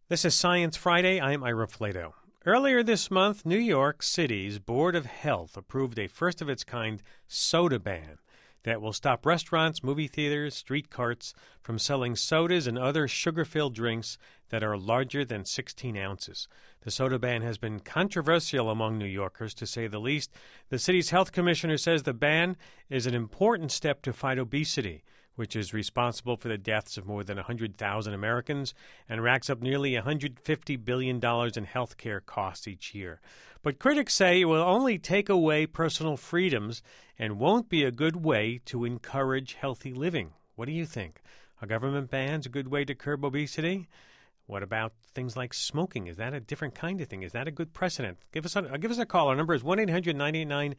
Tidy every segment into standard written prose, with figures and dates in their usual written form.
This is Science Friday. I'm Ira Flato. Earlier this month, New York City's Board of Health approved a first-of-its-kind soda ban that will stop restaurants, movie theaters, street carts from selling sodas and other sugar-filled drinks that are larger than 16 ounces. The soda ban has been controversial among New Yorkers, to say the least. The city's health commissioner says the ban is an important step to fight obesity, which is responsible for the deaths of more than 100,000 Americans and racks up nearly $150 billion in health care costs each year. But critics say it will only take away personal freedoms and won't be a good way to encourage healthy living. What do you think? Are government bans a good way to curb obesity? What about things like smoking? Is that a different kind of thing? Is that a good precedent? Give us a call. Our number is 1-800-989-8255,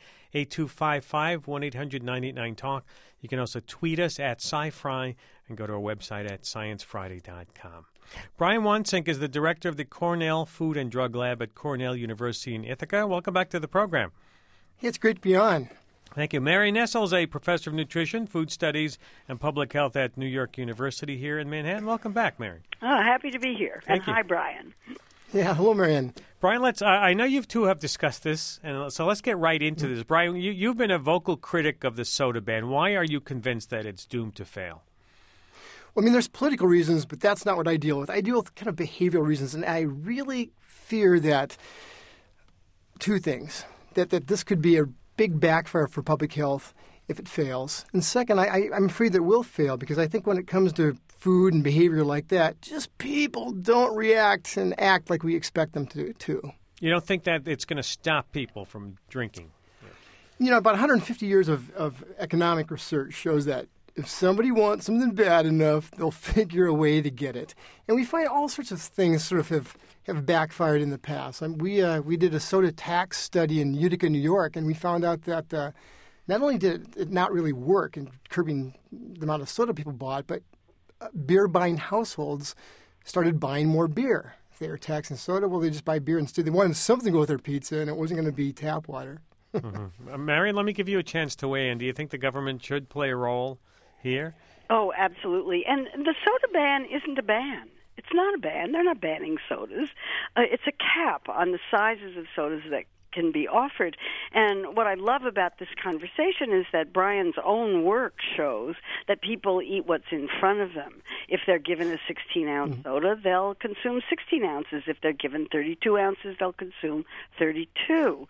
1-800-989-TALK. You can also tweet us at SciFri and go to our website at sciencefriday.com. Brian Wansink is the director of the Cornell Food and Drug Lab at Cornell University in Ithaca. Welcome back to the program. Hey, it's great to be on. Thank you. Mary Nessel is a professor of nutrition, food studies, and public health at New York University here in Manhattan. Welcome back, Mary. Oh, happy to be here. Thank you. Hi, Brian. Yeah, hello, Marianne. Brian, I know you two have discussed this, and so let's get right into this. Brian, you've been a vocal critic of the soda ban. Why are you convinced that it's doomed to fail? Well, I mean, there's political reasons, but that's not what I deal with. I deal with kind of behavioral reasons, and I really fear that two things, that this could be a big backfire for public health if it fails. And second, I'm afraid that it will fail because I think when it comes to food and behavior like that, just people don't react and act like we expect them to. You don't think that it's going to stop people from drinking? You know, about 150 years of economic research shows that if somebody wants something bad enough, they'll figure a way to get it. And we find all sorts of things sort of have backfired in the past. We did a soda tax study in Utica, New York, and we found out that not only did it not really work in curbing the amount of soda people bought, but beer-buying households started buying more beer. If they were taxing soda, well, they just buy beer instead. They wanted something to go with their pizza, and it wasn't going to be tap water. Mm-hmm. Mary, let me give you a chance to weigh in. Do you think the government should play a role here? Oh, absolutely. And the soda ban isn't a ban. It's not a ban. They're not banning sodas. It's a cap on the sizes of sodas that can be offered. And what I love about this conversation is that Brian's own work shows that people eat what's in front of them. If they're given a 16-ounce soda, they'll consume 16 ounces. If they're given 32 ounces, they'll consume 32.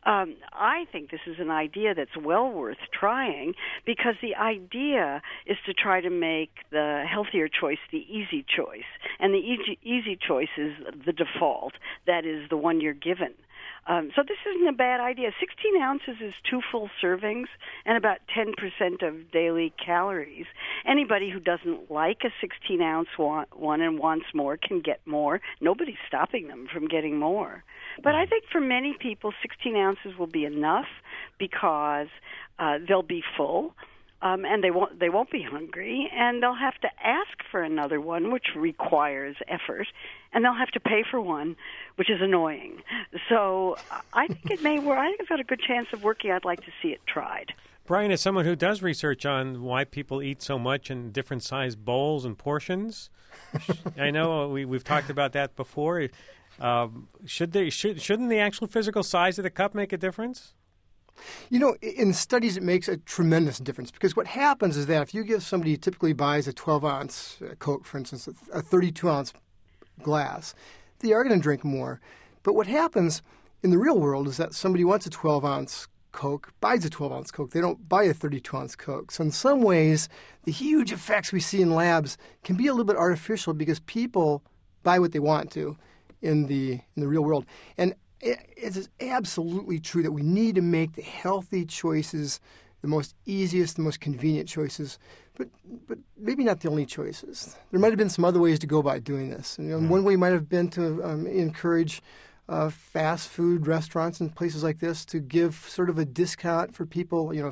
I think this is an idea that's well worth trying because the idea is to try to make the healthier choice the easy choice. And the easy choice is the default. That is the one you're given. So this isn't a bad idea. 16 ounces is 2 full servings and about 10% of daily calories. Anybody who doesn't like a 16-ounce one and wants more can get more. Nobody's stopping them from getting more. But I think for many people, 16 ounces will be enough because they'll be full. And they won't be hungry, and they'll have to ask for another one, which requires effort, and they'll have to pay for one, which is annoying. So I think it may work. I think it's got a good chance of working. I'd like to see it tried. Brian, as someone who does research on why people eat so much in different size bowls and portions, I know we've talked about that before. Shouldn't the actual physical size of the cup make a difference? You know, in studies, it makes a tremendous difference because what happens is that if you give somebody who typically buys a 12-ounce Coke, for instance, a 32-ounce glass, they are going to drink more. But what happens in the real world is that somebody wants a 12-ounce Coke, buys a 12-ounce Coke. They don't buy a 32-ounce Coke. So in some ways, the huge effects we see in labs can be a little bit artificial because people buy what they want to in the real world. And it is absolutely true that we need to make the healthy choices the most easiest, the most convenient choices, but maybe not the only choices. There might have been some other ways to go about doing this. One way might have been to encourage fast food restaurants and places like this to give sort of a discount for people, a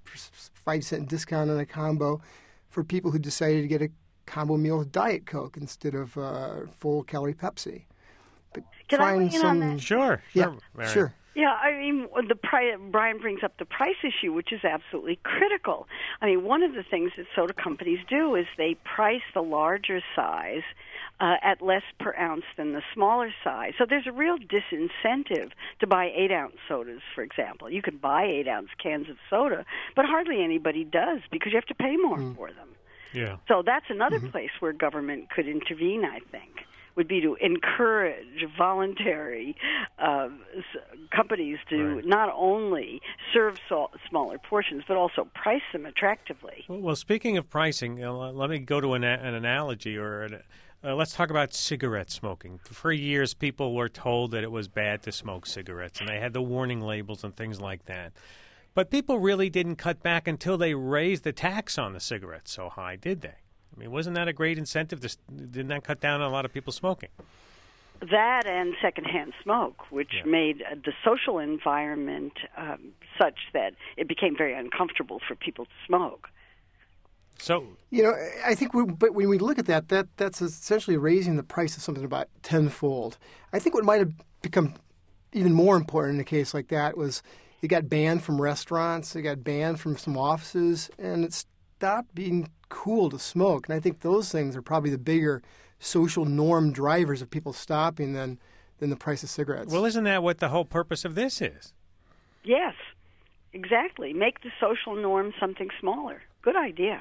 5-cent discount on a combo for people who decided to get a combo meal with Diet Coke instead of full-calorie Pepsi. But Can I weigh in on that? Sure. Yeah, sure. Yeah, I mean, Brian brings up the price issue, which is absolutely critical. I mean, one of the things that soda companies do is they price the larger size at less per ounce than the smaller size. So there's a real disincentive to buy 8-ounce sodas, for example. You can buy 8-ounce cans of soda, but hardly anybody does because you have to pay more for them. Yeah. So that's another place where government could intervene, I think, would be to encourage voluntary companies to not only serve smaller portions, but also price them attractively. Well, speaking of pricing, let me go to an analogy, let's talk about cigarette smoking. For years, people were told that it was bad to smoke cigarettes, and they had the warning labels and things like that. But people really didn't cut back until they raised the tax on the cigarettes so high, did they? I mean, wasn't that a great incentive? Didn't that cut down on a lot of people smoking? That and secondhand smoke, which made the social environment such that it became very uncomfortable for people to smoke. So, I think but when we look at that's essentially raising the price of something about tenfold. I think what might have become even more important in a case like that was it got banned from restaurants, it got banned from some offices, and it stopped being cool to smoke. And I think those things are probably the bigger social norm drivers of people stopping than the price of cigarettes. Well, isn't that what the whole purpose of this is? Yes, exactly. Make the social norm something smaller. Good idea.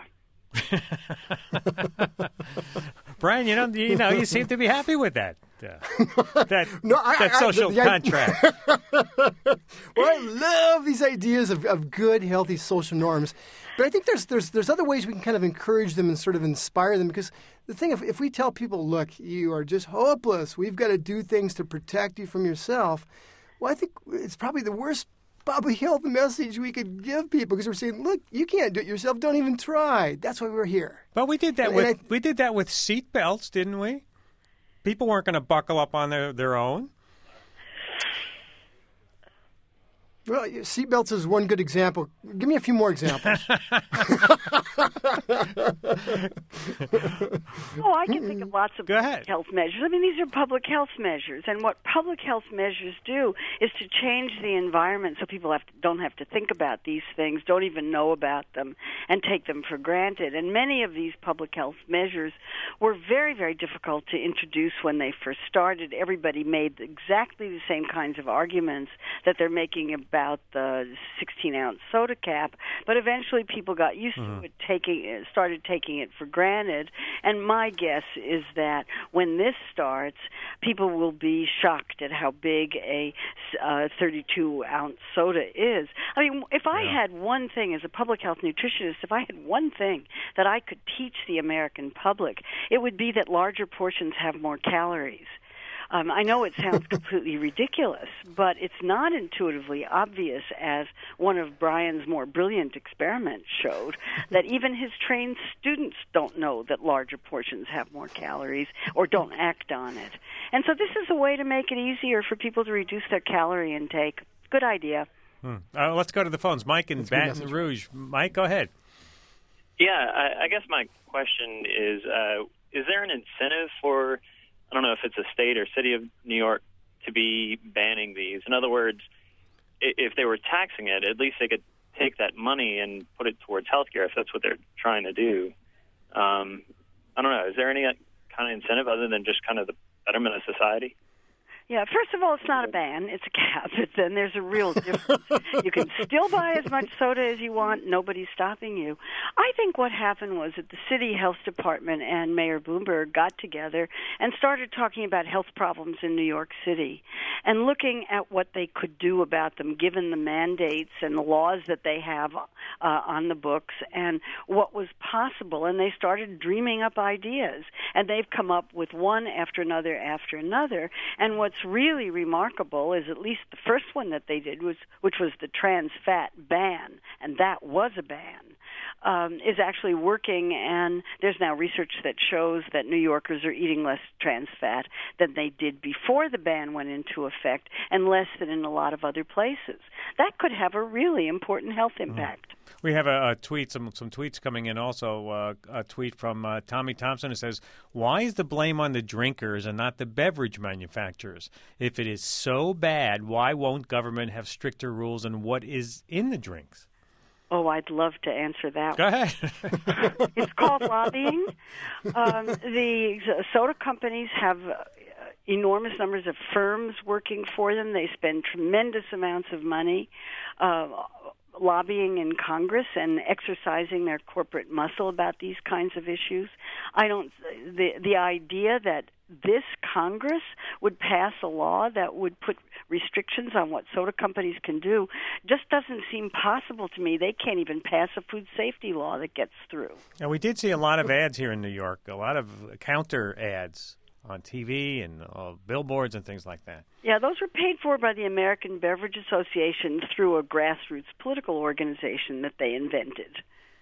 Brian, you seem to be happy with that. That social contract. Well, I love these ideas of good, healthy social norms. But I think there's other ways we can kind of encourage them and sort of inspire them. Because the thing, if we tell people, look, you are just hopeless, we've got to do things to protect you from yourself, well, I think it's probably the worst public health message we could give people, because we're saying, look, you can't do it yourself, don't even try. That's why we're here. But we did that with seat belts, didn't we? People weren't going to buckle up on their own. Well, seatbelts is one good example. Give me a few more examples. I can think of lots of public health measures. I mean, these are public health measures, and what public health measures do is to change the environment so people don't have to think about these things, don't even know about them, and take them for granted. And many of these public health measures were very, very difficult to introduce when they first started. Everybody made exactly the same kinds of arguments that they're making about the 16-ounce soda cap, but eventually people got used to it, started taking it for granted. And my guess is that when this starts, people will be shocked at how big a 32-ounce soda is. I mean, if I had one thing as a public health nutritionist, if I had one thing that I could teach the American public, it would be that larger portions have more calories. I know it sounds completely ridiculous, but it's not intuitively obvious, as one of Brian's more brilliant experiments showed, that even his trained students don't know that larger portions have more calories or don't act on it. And so this is a way to make it easier for people to reduce their calorie intake. Good idea. Let's go to the phones. Mike in Baton Rouge. Mike, go ahead. Yeah, I guess my question is there an incentive for, I don't know if it's a state or city of New York, to be banning these? In other words, if they were taxing it, at least they could take that money and put it towards healthcare if that's what they're trying to do. I don't know. Is there any kind of incentive other than just kind of the betterment of society? Yeah, first of all, it's not a ban. It's a cap. Then there's a real difference. You can still buy as much soda as you want. Nobody's stopping you. I think what happened was that the city health department and Mayor Bloomberg got together and started talking about health problems in New York City and looking at what they could do about them, given the mandates and the laws that they have on the books and what was possible. And they started dreaming up ideas. And they've come up with one after another after another. And what's really remarkable is at least the first one that they did, which was the trans fat ban, and that was a ban, is actually working, and there's now research that shows that New Yorkers are eating less trans fat than they did before the ban went into effect, and less than in a lot of other places. That could have a really important health impact. We have a tweet, some tweets coming in also. A tweet from Tommy Thompson. It says, "Why is the blame on the drinkers and not the beverage manufacturers? If it is so bad, why won't government have stricter rules on what is in the drinks?" Oh, I'd love to answer that. Go ahead. It's called lobbying. The soda companies have enormous numbers of firms working for them. They spend tremendous amounts of money lobbying in Congress and exercising their corporate muscle about these kinds of issues. The idea that this Congress would pass a law that would put restrictions on what soda companies can do just doesn't seem possible to me. They can't even pass a food safety law that gets through. Now, we did see a lot of ads here in New York, a lot of counter ads on TV and billboards and things like that. Yeah, those were paid for by the American Beverage Association through a grassroots political organization that they invented.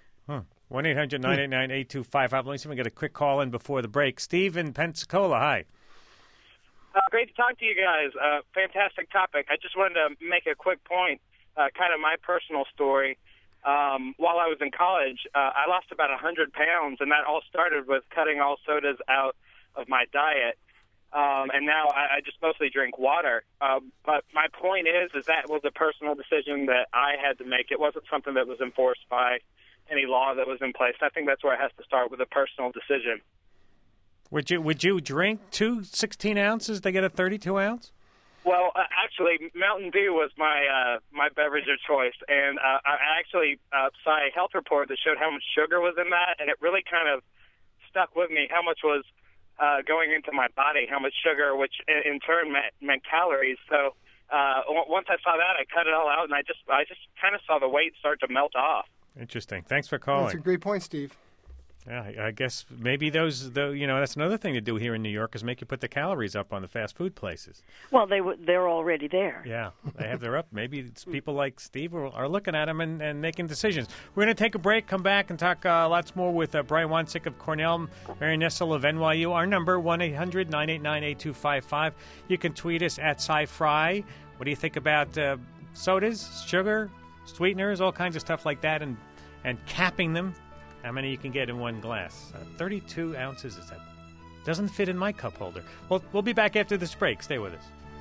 1-800-989-8255. Let me see if we can get a quick call in before the break. Steve in Pensacola, hi. Great to talk to you guys. Fantastic topic. I just wanted to make a quick point, kind of my personal story. While I was in college, I lost about 100 pounds, and that all started with cutting all sodas out of my diet. And now I just mostly drink water. But my point is that was a personal decision that I had to make. It wasn't something that was enforced by any law that was in place. I think that's where it has to start, with a personal decision. Would you drink two 16 ounces to get a 32 ounce? Well, actually, Mountain Dew was my beverage of choice, and I actually saw a health report that showed how much sugar was in that, and it really kind of stuck with me. How much was going into my body? How much sugar, which in turn meant calories. So once I saw that, I cut it all out, and I just kind of saw the weight start to melt off. Interesting. Thanks for calling. That's a great point, Steve. Yeah, I guess maybe that's another thing to do here in New York is make you put the calories up on the fast food places. Well, they're already there. Yeah, they have their up. Maybe it's people like Steve are looking at them and making decisions. We're going to take a break, come back, and talk lots more with Brian Wansink of Cornell, Mary Nessel of NYU. Our number, 1-800-989-8255. You can tweet us at SciFry. What do you think about sodas, sugar, sweeteners, all kinds of stuff like that, and capping them? How many you can get in one glass? 32 ounces, is that? Doesn't fit in my cup holder. Well, we'll be back after this break. Stay with us.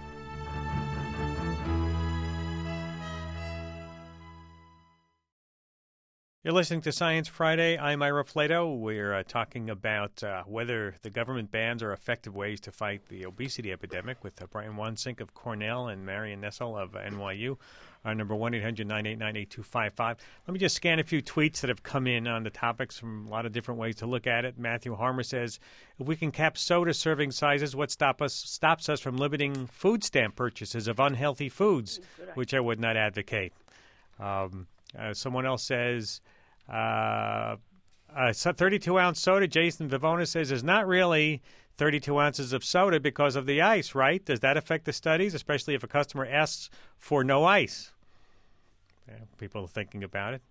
You're listening to Science Friday. I'm Ira Flato. We're talking about whether the government bans are effective ways to fight the obesity epidemic with Brian Wansink of Cornell and Marion Nessel of NYU. Our number, 1-800-989-8255. Let me just scan a few tweets that have come in on the topics from a lot of different ways to look at it. Matthew Harmer says, if we can cap soda serving sizes, what stops us from limiting food stamp purchases of unhealthy foods, which I would not advocate. Someone else says, 32-ounce soda, Jason Vivona says, is not really 32 ounces of soda because of the ice, right? Does that affect the studies, especially if a customer asks for no ice? Yeah, people are thinking about it.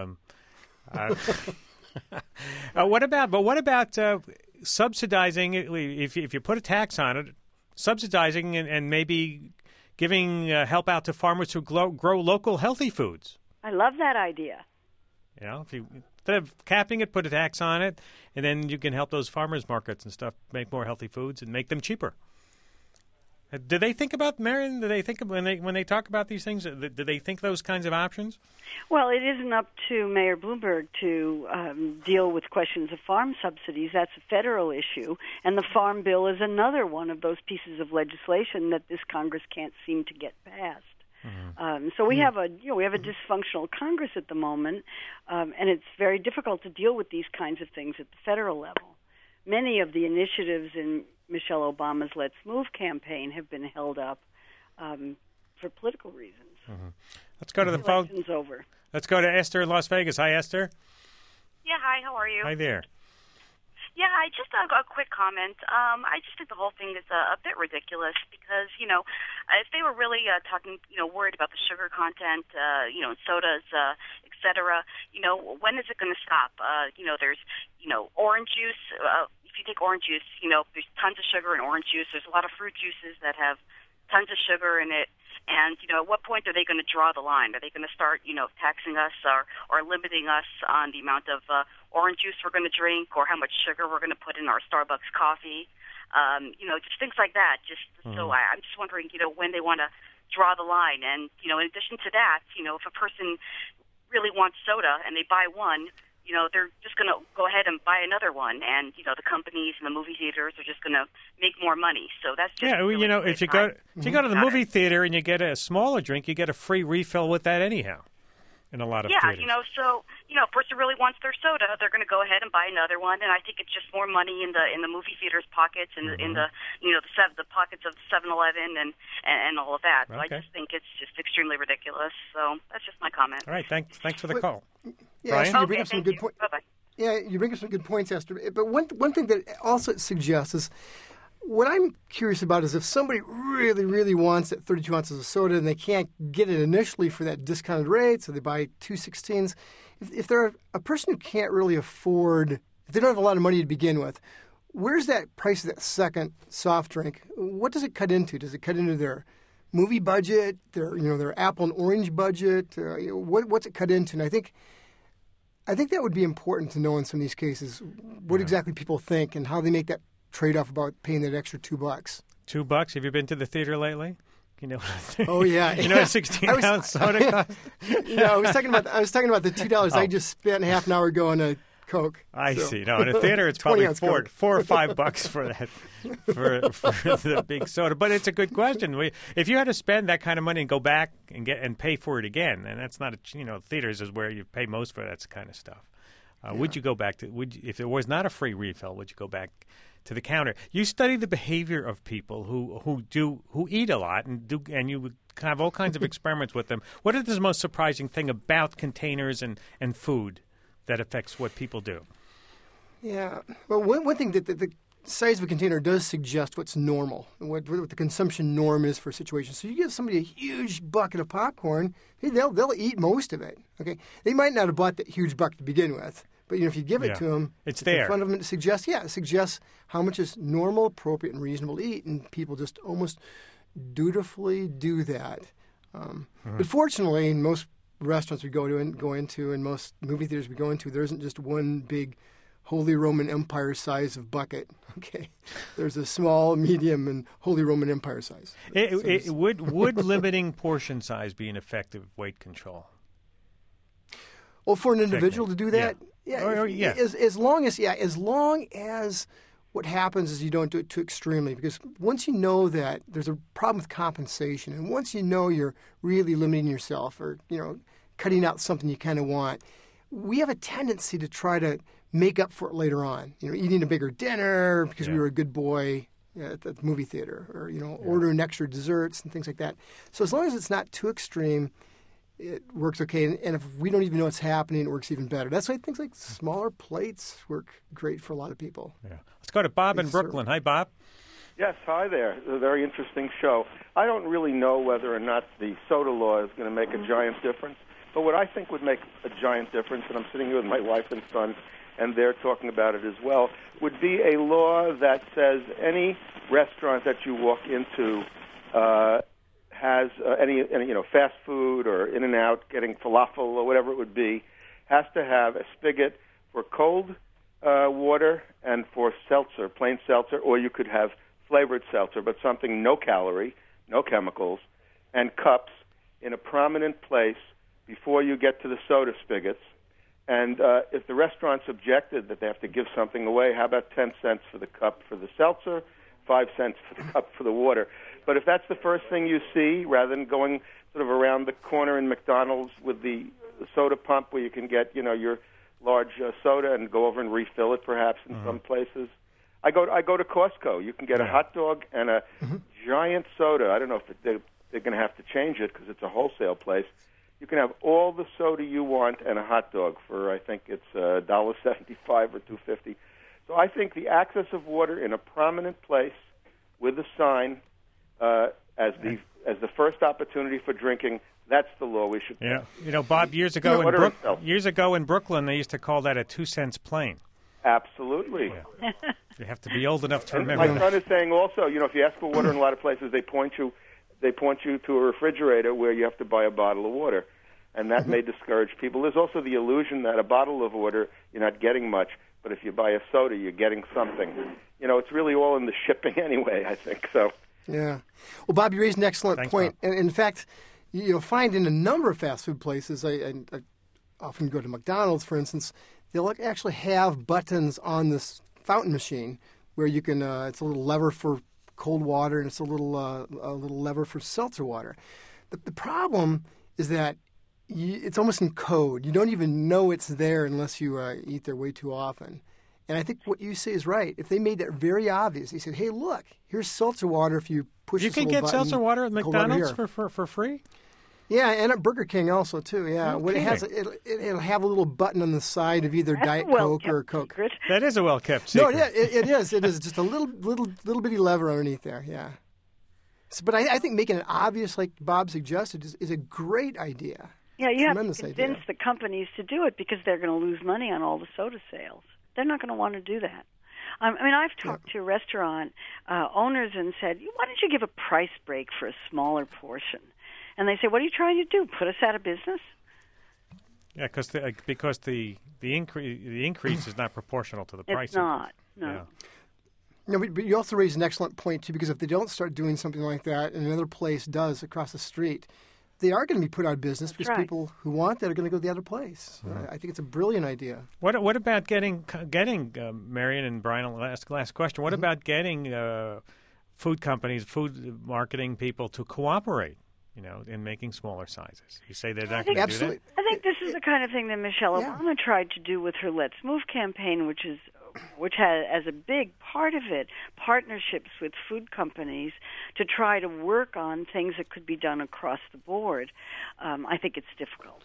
What about subsidizing, if you put a tax on it, subsidizing and maybe giving help out to farmers who grow local healthy foods? I love that idea. You know, if you instead of capping it, put a tax on it, and then you can help those farmers markets and stuff make more healthy foods and make them cheaper. Do they think about, Marion? Do they think when they talk about these things? Do they think those kinds of options? Well, it isn't up to Mayor Bloomberg to deal with questions of farm subsidies. That's a federal issue, and the Farm Bill is another one of those pieces of legislation that this Congress can't seem to get passed. Mm-hmm. So we have a dysfunctional Congress at the moment, and it's very difficult to deal with these kinds of things at the federal level. Many of the initiatives in Michelle Obama's Let's Move campaign have been held up for political reasons. Mm-hmm. Let's go to the phone. Election's over. Let's go to Esther in Las Vegas. Hi, Esther. Yeah, hi, how are you? Hi there. Yeah, I just a quick comment. I just think the whole thing is a bit ridiculous because, if they were really talking, worried about the sugar content, sodas, et cetera, when is it going to stop? There's, orange juice. If you take orange juice, there's tons of sugar in orange juice. There's a lot of fruit juices that have tons of sugar in it. And, at what point are they going to draw the line? Are they going to start, taxing us or limiting us on the amount of orange juice we're going to drink or how much sugar we're going to put in our Starbucks coffee? Just things like that. So I'm just wondering, when they want to draw the line. And, in addition to that, if a person really wants soda and they buy one, they're just going to go ahead and buy another one, and the companies and the movie theaters are just going to make more money. So that's just really if you go to the movie theater and you get a smaller drink, you get a free refill with that anyhow. In a lot of theaters. So a person really wants their soda, they're going to go ahead and buy another one, and I think it's just more money in the movie theaters' pockets and in the the pockets of 7-Eleven and all of that. So I just think it's just extremely ridiculous. So that's just my comment. All right, thanks for the call. Yeah, Brian? Esther, you bring up some good points. Bye bye. Yeah, you bring up some good points, Esther. But one thing that also it suggests is, what I'm curious about is if somebody really, really wants that 32 ounces of soda and they can't get it initially for that discounted rate, so they buy 216s. If they're a person who can't really afford, if they don't have a lot of money to begin with, where's that price of that second soft drink? What does it cut into? Does it cut into their movie budget, their apple and orange budget? What's it cut into? And I think that would be important to know in some of these cases what exactly people think and how they make that trade-off about paying that extra $2. $2? Have you been to the theater lately? Oh yeah. A 16-ounce soda cost? I was talking about the $2 I just spent half an hour going to Coke. I see. No, in a theater it's probably $4 or $5 for that for the big soda. But it's a good question. If you had to spend that kind of money and go back and pay for it again, and that's not theaters is where you pay most for that kind of stuff. Would you go back to? If there was not a free refill, would you go back to the counter? You study the behavior of people who eat a lot and you would have all kinds of experiments with them. What is the most surprising thing about containers and food that affects what people do? Yeah. Well, one thing that the size of a container does suggest what's normal, what the consumption norm is for a situation. So you give somebody a huge bucket of popcorn, they'll eat most of it. Okay, they might not have bought that huge bucket to begin with, but if you give it to them, it's there in front of them. It suggests how much is normal, appropriate, and reasonable to eat, and people just almost dutifully do that. But fortunately, in most restaurants we go into, and most movie theaters we go into, there isn't just one big Holy Roman Empire size of bucket. Okay, there's a small, medium, and Holy Roman Empire size. Would limiting portion size be an effective weight control? Well, for an individual to do that, as long as what happens is you don't do it too extremely, because once you know that there's a problem with compensation, and once you know you're really limiting yourself or cutting out something you kind of want, we have a tendency to try to make up for it later on. Eating a bigger dinner because we were a good boy at the movie theater, or ordering extra desserts and things like that. So as long as it's not too extreme, it works okay. And if we don't even know what's happening, it works even better. That's why things like smaller plates work great for a lot of people. Yeah. Let's go to Bob in Brooklyn. Hi, Bob. Yes, hi there. It's a very interesting show. I don't really know whether or not the soda law is going to make a giant difference, but what I think would make a giant difference, and I'm sitting here with my wife and son, and they're talking about it as well, would be a law that says any restaurant that you walk into has any fast food or In-N-Out, getting falafel or whatever it would be, has to have a spigot for cold water and for seltzer, plain seltzer, or you could have flavored seltzer, but something no calorie, no chemicals, and cups in a prominent place before you get to the soda spigots. And if the restaurants objected that they have to give something away, how about 10 cents for the cup for the seltzer, 5 cents for the cup for the water? But if that's the first thing you see, rather than going sort of around the corner in McDonald's with the soda pump where you can get, your large soda and go over and refill it perhaps in some places. I go to Costco. You can get a hot dog and a giant soda. I don't know if they're going to have to change it because it's a wholesale place. You can have all the soda you want and a hot dog for, I think it's $1.75 or $2.50. So I think the access of water in a prominent place with a sign as the first opportunity for drinking, that's the law we should. Yeah, Bob, years ago in Brooklyn, they used to call that a 2 cents plane. Absolutely. Yeah. You have to be old enough to remember. My son is saying also, if you ask for water in a lot of places, they point you to a refrigerator where you have to buy a bottle of water, and that may discourage people. There's also the illusion that a bottle of water, you're not getting much, but if you buy a soda, you're getting something. It's really all in the shipping anyway, I think. So. Yeah. Well, Bob, you raised an excellent point. Bob. And in fact, you'll find in a number of fast food places, I often go to McDonald's, for instance, they'll actually have buttons on this fountain machine where you can. It's a little lever for cold water and it's a little lever for seltzer water. The problem is that it's almost in code. You don't even know it's there unless you eat there way too often. And I think what you say is right. If they made that very obvious, they said, "Hey, look, here's seltzer water. If you push you this can little get button, seltzer water at cold water McDonald's here." for free. Yeah, and at Burger King also too. Yeah, No when it has it'll have a little button on the side of either Diet Coke or Coke. Secret. That is a well-kept No, secret. yeah, it is. It is just a little bitty lever underneath there. Yeah. So, but I think making it obvious, like Bob suggested, is a great idea. Yeah, you have to Tremendous convince idea. the companies to do it because they're going to lose money on all the soda sales. They're not going to want to do that. I mean, I've talked to restaurant owners and said, "Why don't you give a price break for a smaller portion?" And they say, "What are you trying to do? Put us out of business?" Yeah, because the increase is not proportional to the price. It's not. No. Yeah. No, but you also raise an excellent point too, because if they don't start doing something like that, and another place does across the street, they are going to be put out of business because right. people who want that are going to go to the other place. I think it's a brilliant idea. What about getting Marion and Brian? Last question. What about getting food companies, food marketing people to cooperate? In making smaller sizes. You say they're not going to do that? I think this is the kind of thing that Michelle Yeah. Obama tried to do with her Let's Move campaign, which has as a big part of it partnerships with food companies to try to work on things that could be done across the board. I think it's difficult.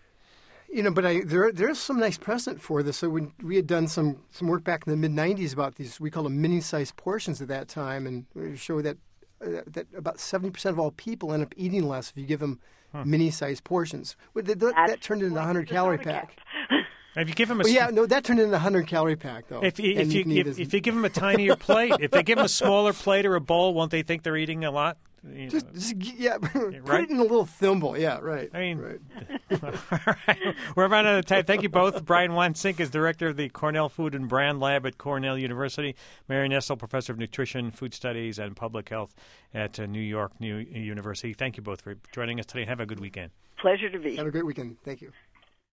But there's some nice precedent for this. So when we had done some work back in the mid-'90s about these, we called them mini-sized portions at that time, and we showed that about 70% of all people end up eating less if you give them mini-sized portions. That turned into a 100-calorie pack. If you give them that turned into a 100-calorie pack, though. If you give them a tinier plate, if they give them a smaller plate or a bowl, won't they think they're eating a lot? Just put right? it in a little thimble. Yeah, right. I mean, right. All right. We're about out of time. Thank you both. Brian Wansink is director of the Cornell Food and Brand Lab at Cornell University. Marion Nestle, professor of nutrition, food studies, and public health at New York University. Thank you both for joining us today. Have a good weekend. Pleasure to be. Have a great weekend. Thank you.